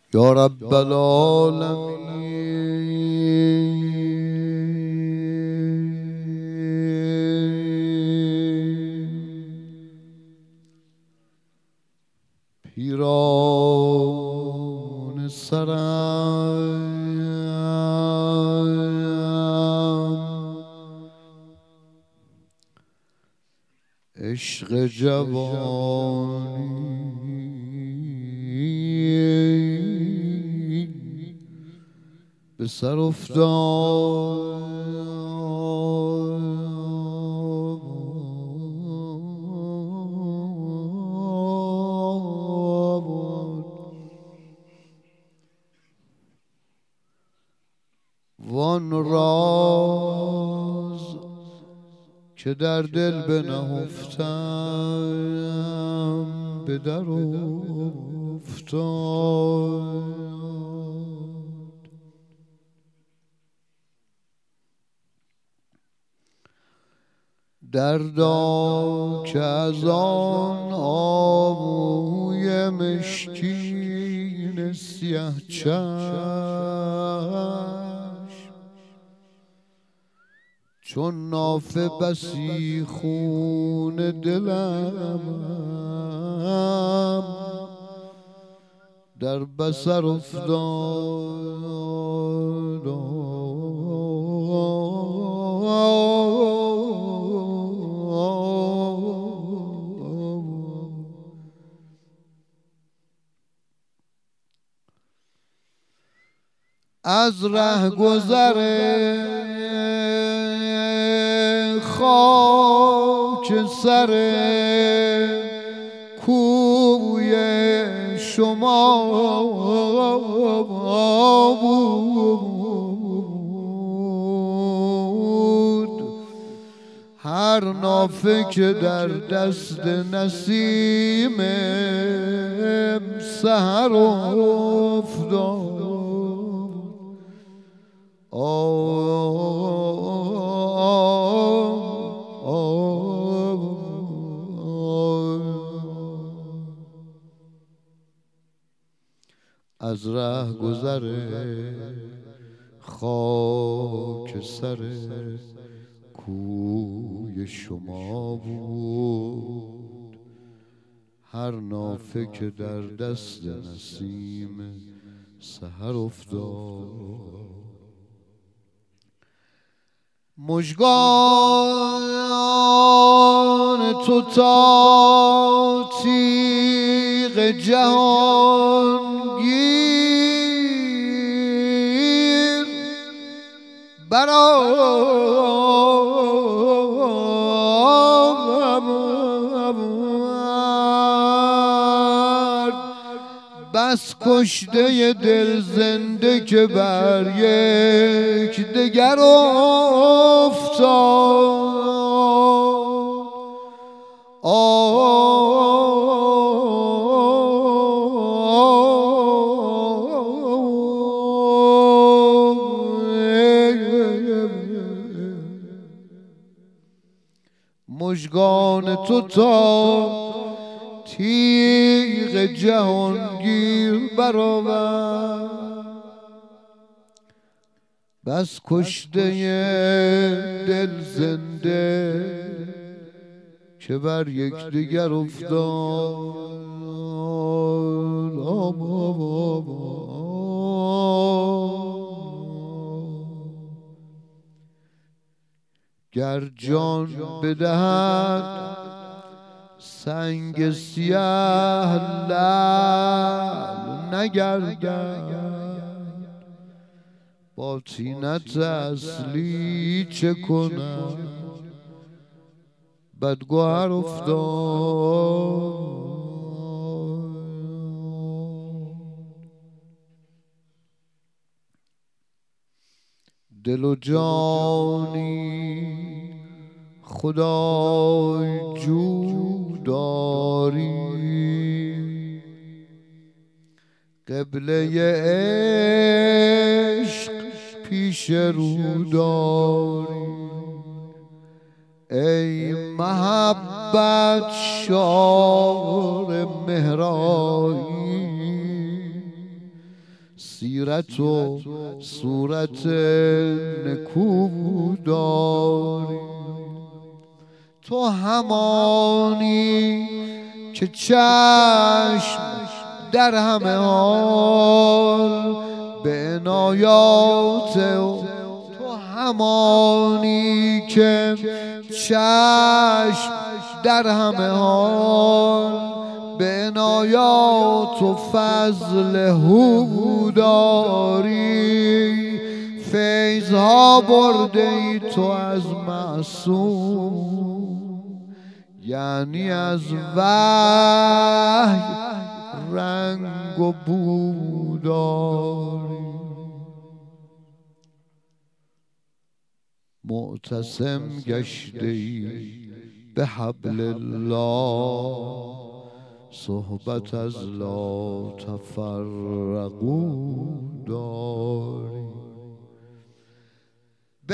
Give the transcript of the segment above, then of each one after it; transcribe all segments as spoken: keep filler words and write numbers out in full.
یا رب العالمین پیران سرم عشق جوانی به سر افتاد وان راز که در دل بنهفتم به در افتاد دردا که از آن آهوی مشکین سیه چشم چون نافه بسی خون دلم در بصر افتاد از ره گذر خاک سر کوی شما بود هر نافه که در دست نسیم سحر افتاد از ره گذر خاک سر کوی شما بود هر نافه که در دست نسیم سحر افتاد مژگان تو تا تیغ جهانگیر برآورد بس کشته دل زنده که بر یک دگر افتاد مژگان تو تا تیغ جهانگیر برآورد بس کشته دل زنده که بر یکدیگر افتاد گر جان بدهد سنگ سیه لعل نگردد با طینت اصلی چه کنم بدگوهر افتاد دل و جانی خدای جو داری قبله عشق پیش رو داری ای محبت شعار مهرایی سیرت و صورت نکو داری. تو همانی که چشم در همه حال به عنایات، تو همانی که چشم در همه حال به عنایات و فضل هو داری. فیضها برده ای تو از معصوم، یعنی از وحی رنگ و بو داری. معتصم گشته ای به حبل الله، صحبت از لا تفرقوا داری. به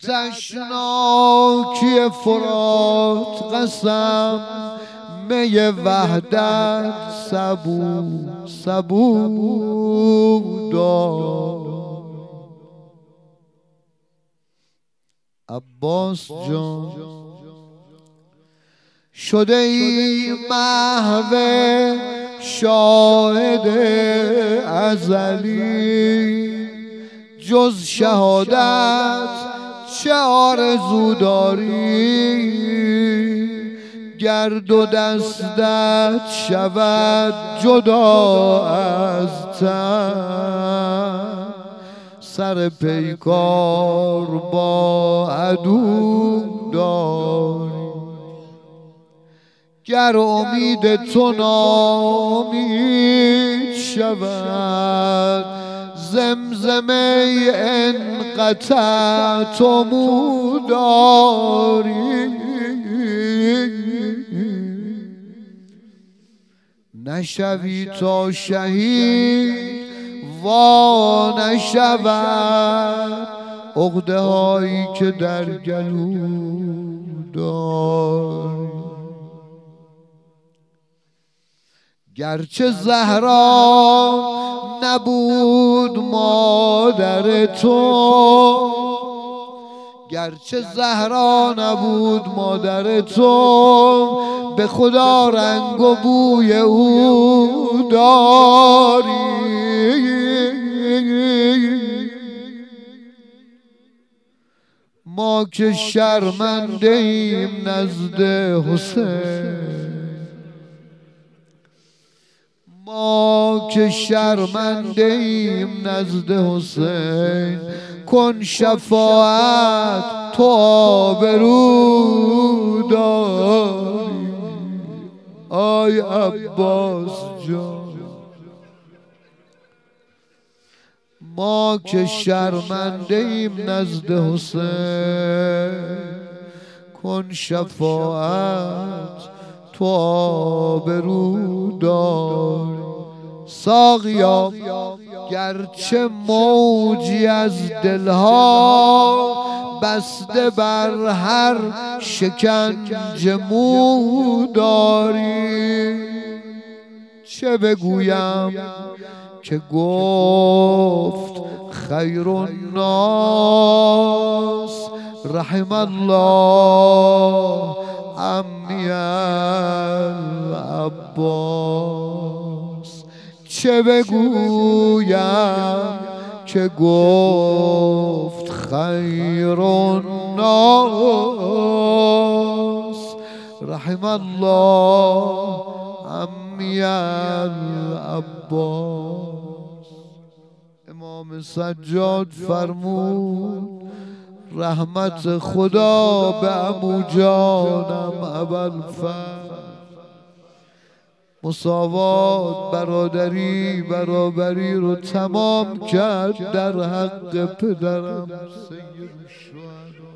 آتشناکی فرات قسم، می وحدت سبو سبو دار. عباس جان شده ای محو شاهد ازلی، جز شهادت چه آرزو داری؟ گر دو دستت شود جدا از تن، سر پیکار با عدو داری. گر امید تو ناامید شود، زمزمه انقطع تو مو داری. نشوی تا شهید وا نشود، عقده هایی که در گلو داری. گرچه زهرا نبود مادر تو، گرچه زهرا نبود مادر تو، به خدا رنگ و بوی او داری. ما که شرمنده ایم نزد حسین، ما که شرمنده ایم نزد حسین، کن شفاعت تو آبرو داری. آی عباس جان ما که شرمنده ایم نزد حسین، کن شفاعت تو آبرو داری. ساقیا گرچه موجی از دلها بسته بر هر شکنج مو داری، چه بگویم که گفت خیر الناس رحم الله عمی العباس. چه بگویم که گفت خیر الناس رحم الله عمی العباس. امام سجاد فرمود رحمت خدا به عمو جانم ابوالفضل، مساوات برادری برابری رو تمام کرد در حق پدرم سید الشهدا.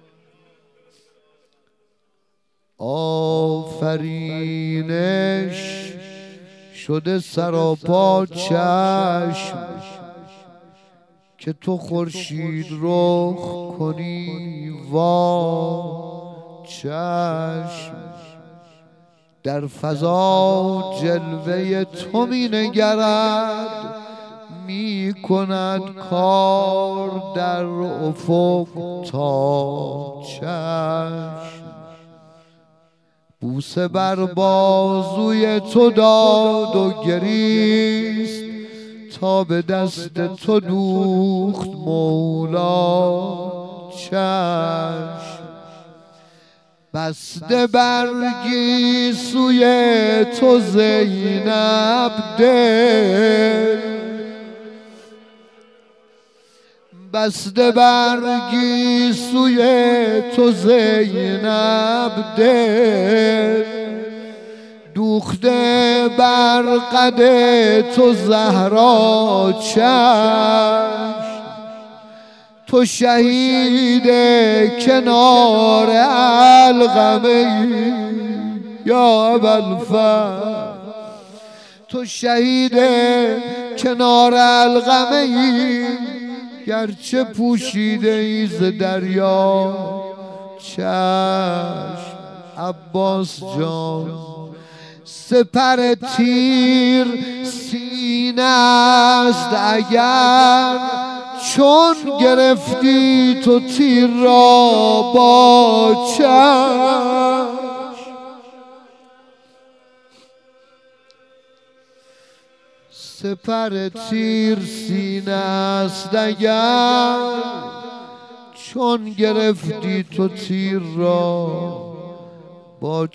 آفرینش شده سراپا چشم، که تو خورشید رخ کنی وا چشم. در فضا جلوه تو می نگرد می کند کار در افق تا چشم، بوسه بر بازوی تو داد و گریست تا به دست تو دوخت مولا چشم. بسته برگی سوی تو زینب دل، بسته برگی سوی تو زینب دل، دوخته بر قد تو زهرا چشم. تو شهید کنار علقمه یا ابوالفضل، تو شهید کنار علقمه گرچه پوشیده ای ز دریا چشم. عباس جان سپر تیر سینه است اگر، چون گرفتی تو تیر را با چشم. سپر تیر سینه است اگر، چون گرفتی تو تیر را با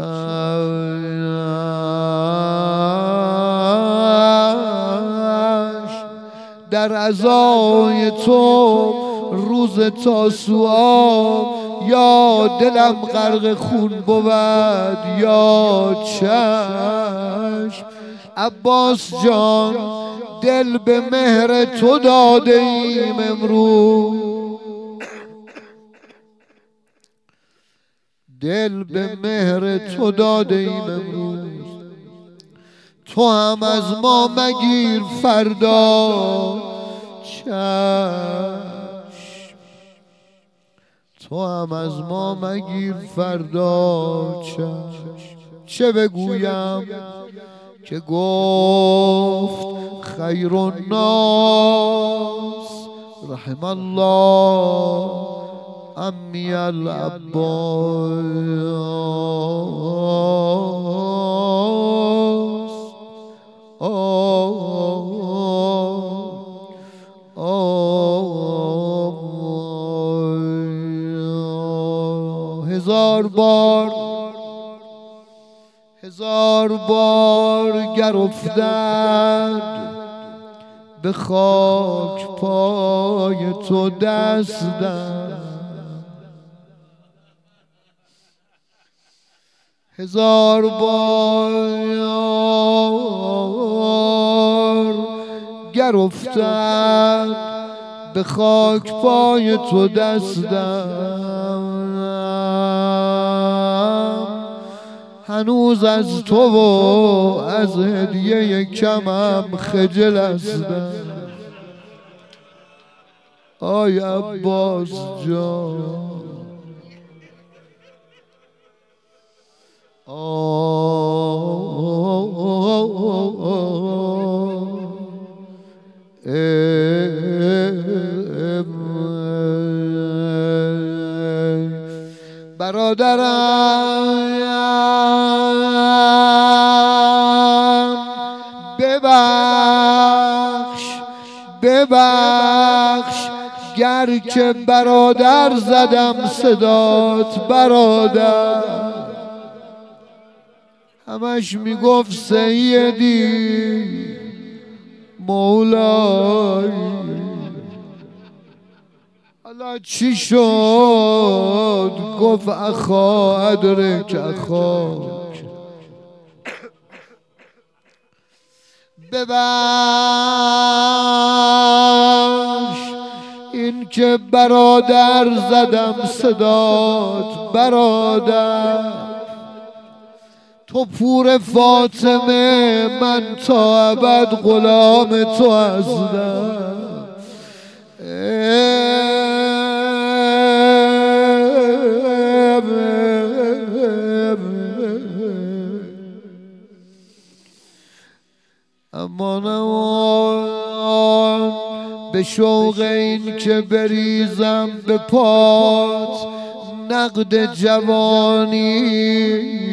چشم. در عزای تو روز تاسوعا یا دلم غرق خون بود یا چشم. عباس جان دل به مهر تو داده ایم امروز، دل به مهر تو داده ایم امروز. تو هم از ما مگیر فردا چشم، تو هم از ما مگیر فردا چشم. چه بگویم که گفت خیر الناس رحم الله امی العباس. هزار بار هزار بار گر افتد به خاک پای تو دستم، هزار بار گر افتد به خاک پای تو دستم، هنوز از تو و از هدیه کمم خجل هستم. آی عباس جان برادرم ببخش ببخش گر که برادر زدم صدات برادر، همش میگفت سیدی مولای، حالا چی شد گفت اخا ادرک اخاک. ببخش این که برادر زدم صدات برادر، تو پور فاطمه من تا ابد غلام تو هستم. اما به شوق این که بریزم به پات نقد جوانی.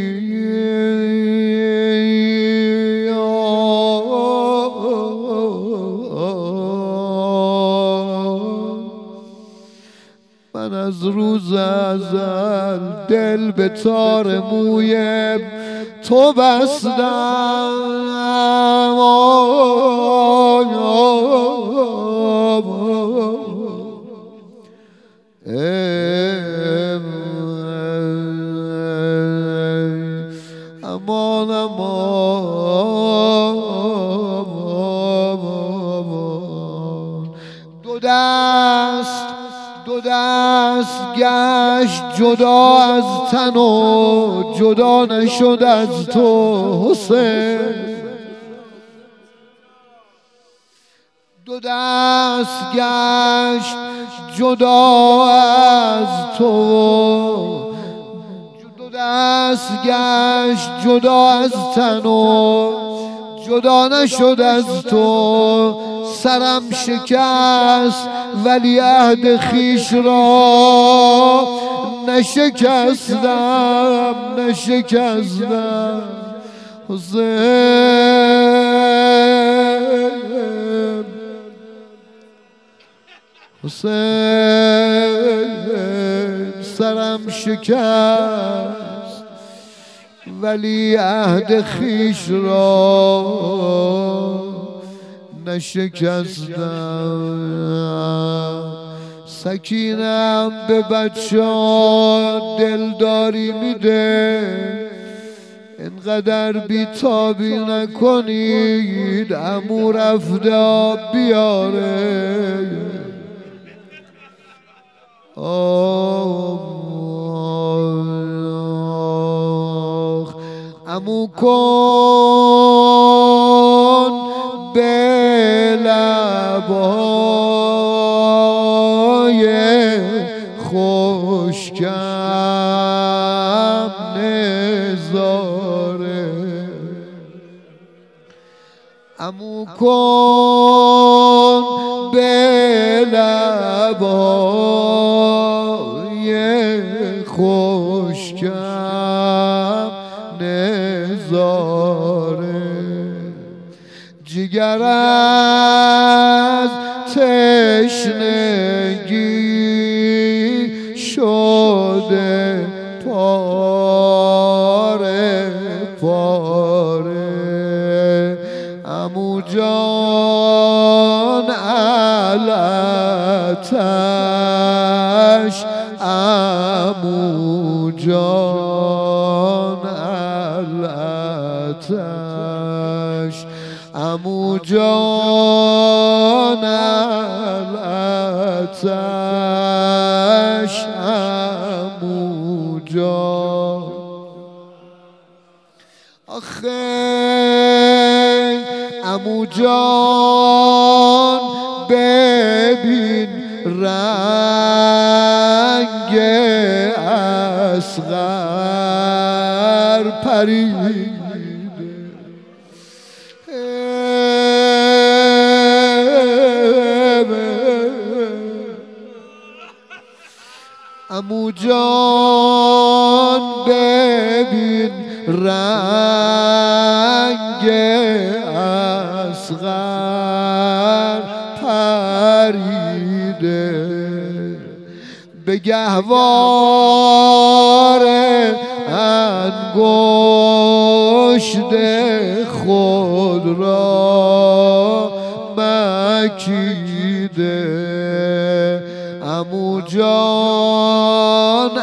من از روز ازل دل به تار موی تو بستم، امان امان. دو دست دو دست گشت جدا از تن و جدا نشد از تو حسین. دو دست گشت جدا از تو، دو دست گشت جدا از تن و جدا نشد از تو. سرم شکست ولی عهد خویش را نشکستم نشکستم. حسین حسین سرم شکست ولی عهد خویش را نشکستم. سکینم به بچه ها دلداری میده، اینقدر بیتابی نکنید، عمو رفته آب بیاره. آه عمو کن به لبای خشکم نظاره، عمو کن به لبای خشکم نظاره. جگر از تشنگی شده پاره پاره، عمو جان علتش، عمو جان علتش، عمو جان علتش، عمو جان. آخه عمو جان ببین رنگ اصغر پرید، عمو جان ببین رنگ اصغر پریده، به گهوار انگشت خود را مکیده، عمو جان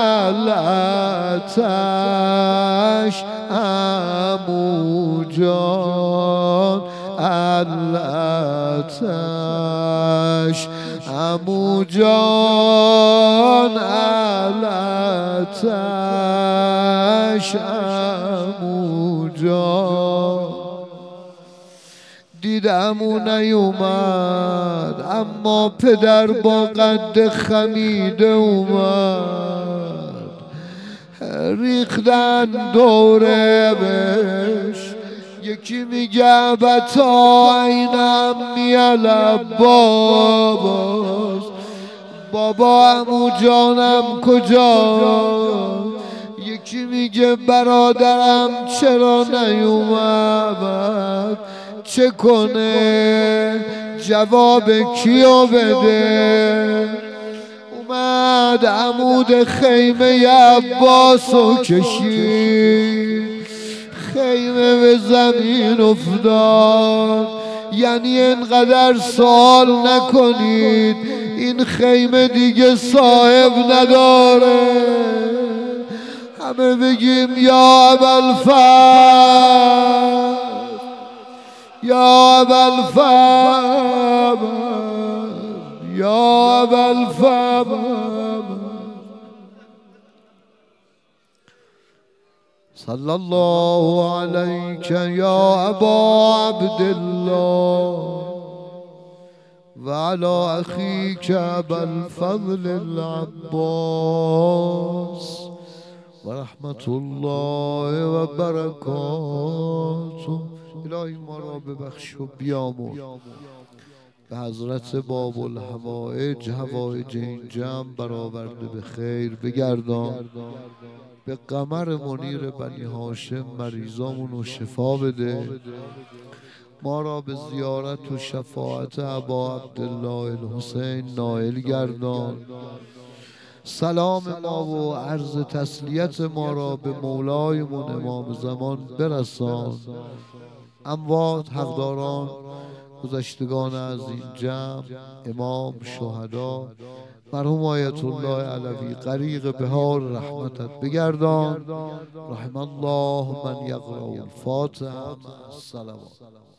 علتش، عمو جان علتش، عمو جان علتش، عمو جان. دیدمو نیومد اما پدر با قد خمیده اومد، ریختن دوره بش یکی میگه بتا اینم میالب باباست، بابا عمو جانم کجا؟ یکی میگه برادرم چرا نیومد، چه کنه جواب کیو بده؟ اومد عمود خیمه عباسو کشید، خیمه به زمین افتاد. یعنی اینقدر سوال نکنید، این خیمه دیگه صاحب نداره. همه بگیم یا ابوالفضل، یا ابوالفضل، یا ابوالفضل. صلی الله علیک یا ابا عبدالله و علی اخیک ابوالفضل العباس و رحمت الله و برکاته. الهی ما را ببخش و بیامرز. به حضرت باب الحوائج حوائج این جمع برآورده به خیر بگردان. به قمر منیر بنی هاشم مریضامون رو شفا بده. ما را به زیارت و شفاعت ابا عبدالله الحسین نائل گردان. سلام ما و عرض تسلیت ما را به مولایمون امام زمان برسان. اموات حقداران گذشتگان از این جمع، امام، شهدا، مرحوم آیت الله علوی غریق بهار رحمتت بگردان. رحم الله من یقرأ الفاتحه مع الصلوات.